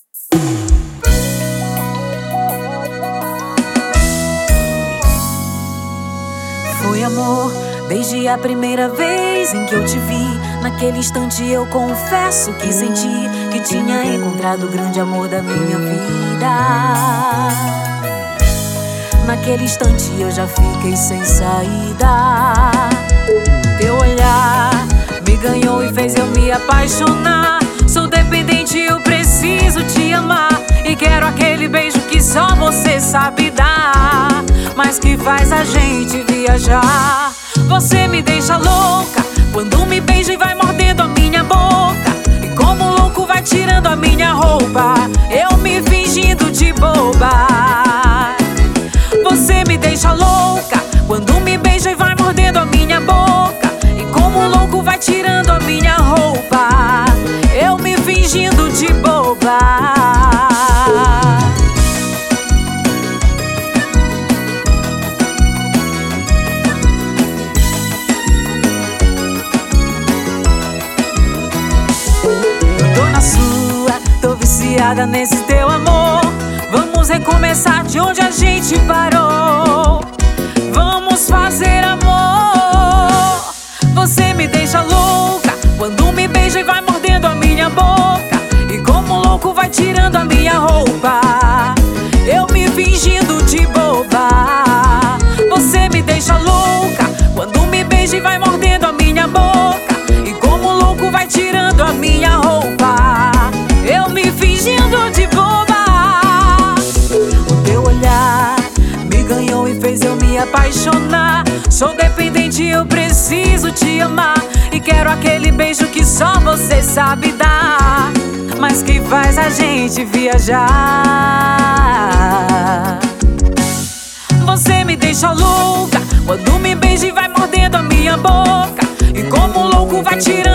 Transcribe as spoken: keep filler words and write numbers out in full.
Foi amor, desde a primeira vez em que eu te vi. Naquele instante eu confesso que senti que tinha encontrado o grande amor da minha vida. Naquele instante eu já fiquei sem saída. Teu olhar me ganhou e fez eu me apaixonar. Sou dependente, eu preciso te amar. E quero aquele beijo que só você sabe dar, mas que faz a gente viajar. Você me deixa louca quando me beija e vai mordendo a minha boca. E como louco vai tirando a minha roupa, eu me fingindo de boba. Você me deixa louca quando me beija e vai mordendo a minha boca. E como louco vai tirando a minha roupa, eu me fingindo de boba. Viciada nesse teu amor, vamos recomeçar de onde a gente parou. Vamos fazer amor. Você me deixa louca quando me beija e vai mordendo a minha boca. E como louco vai tirando a minha roupa, eu me fingindo de boba. Você me deixa louca quando me beija e vai mordendo a minha boca. E como louco vai tirando a minha roupa, eu me fingindo de boba. O teu olhar me ganhou e fez eu me apaixonar. Sou dependente, eu preciso te amar. E quero aquele beijo que só você sabe dar, mas que faz a gente viajar. Você me deixa louca quando me beija e vai mordendo a minha boca. E como louco vai tirando